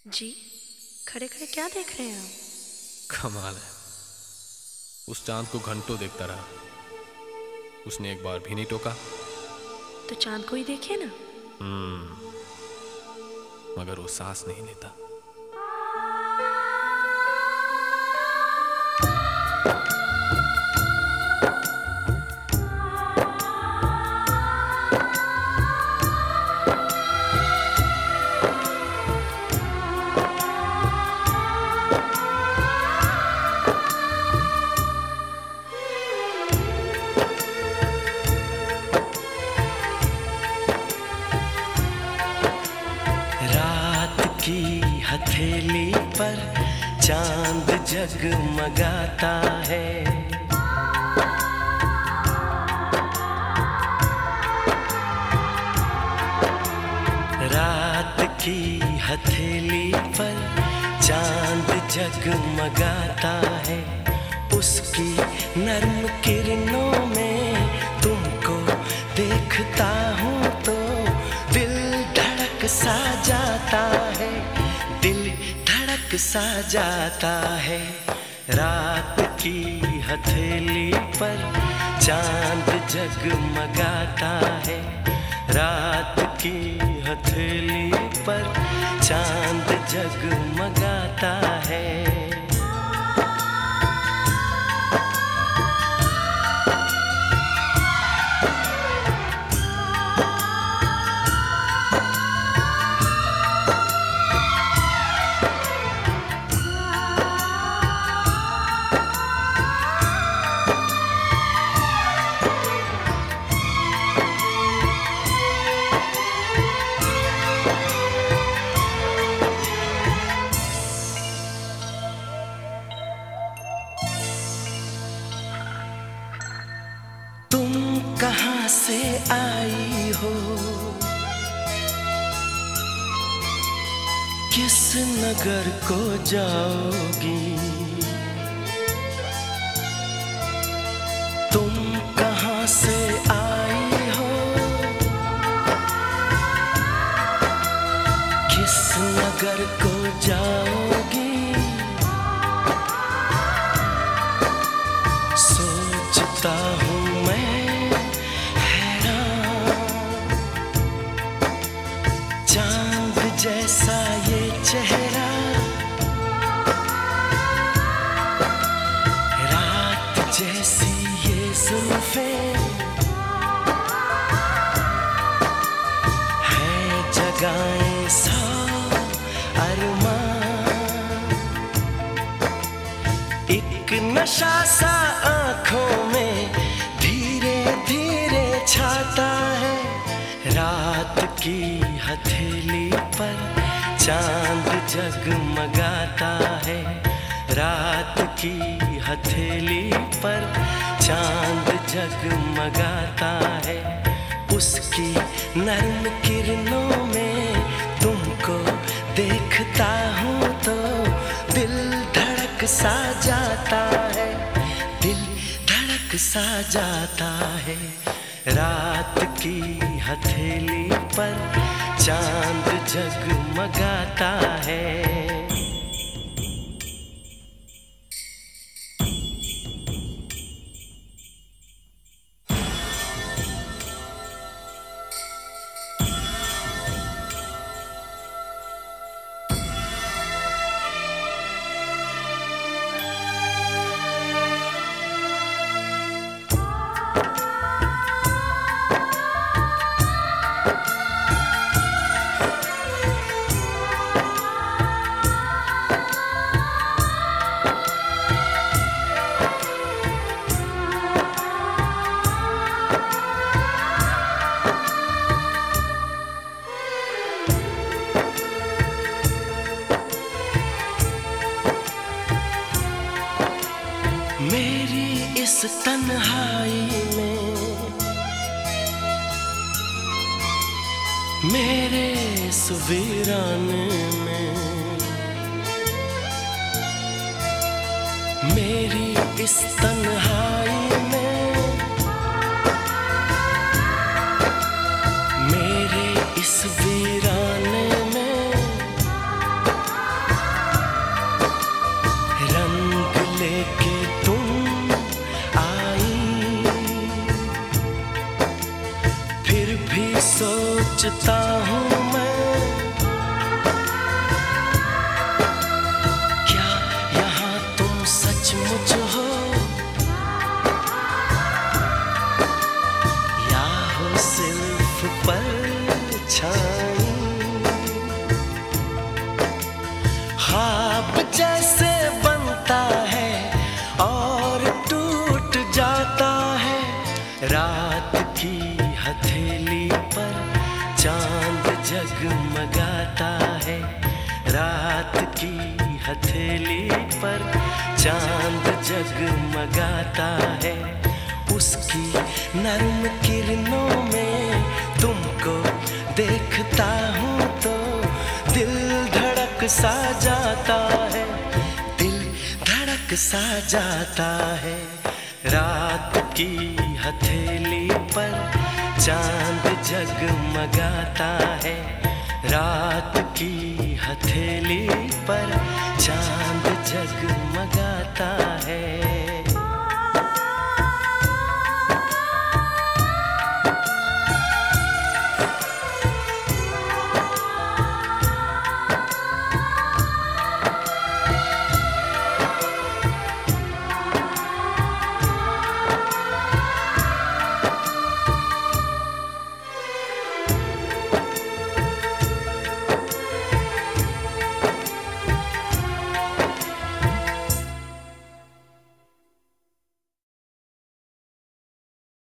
जी, खड़े खड़े क्या देख रहे हैं आप? कमाल है। उस चांद को घंटों देखता रहा, उसने एक बार भी नहीं टोका। तो चांद को ही देखिए ना। मगर वो सांस नहीं लेता। की हथेली पर चांद जगमगाता है। रात की हथेली पर चांद जगमगाता है। उसकी नर्म किरणों में तुमको देखता हूँ तो दिल धड़क सा जाता है, दिल धड़क सा जाता है। रात की हथेली पर चांद जगमगाता है। रात की हथेली पर चांद जगमगाता है। कहाँ से आई हो, किस नगर को जाओगी? तुम कहाँ से आई हो, किस नगर को जाओगी? सोचता हूँ मैं जैसा ये चेहरा, रात जैसी ये जुल्फें, है जगाएं सौ अरमान। एक नशा सा आँखों में धीरे धीरे छाता है। रात की हथेली पर चांद जगमगाता है। रात की हथेली पर चांद जगमगाता है। उसकी नर्म किरणों में तुमको देखता हूँ तो दिल धड़क सा जाता है, दिल धड़क सा जाता है। रात की हथेली पर चांद जगमगाता है। मेरी इस तन्हाई में, मेरे इस वीराने में, मेरी इस तन्हाई में, मेरे इस वीराने में सोचता हूँ मैं, क्या यहाँ तुम सचमुच हो या हो सिर्फ परछाई। ख्वाब जैसे बनता है और टूट जाता है, रात की हथेली पर चांद जगमगाता है, रात की हथेली पर चांद जगमगाता है। उसकी नर्म किरणों में तुमको देखता हूँ तो दिल धड़क सा जाता है, दिल धड़क सा जाता है। रात की हथेली पर चांद जगमगाता है, रात की हथेली पर चांद जगमगाता है।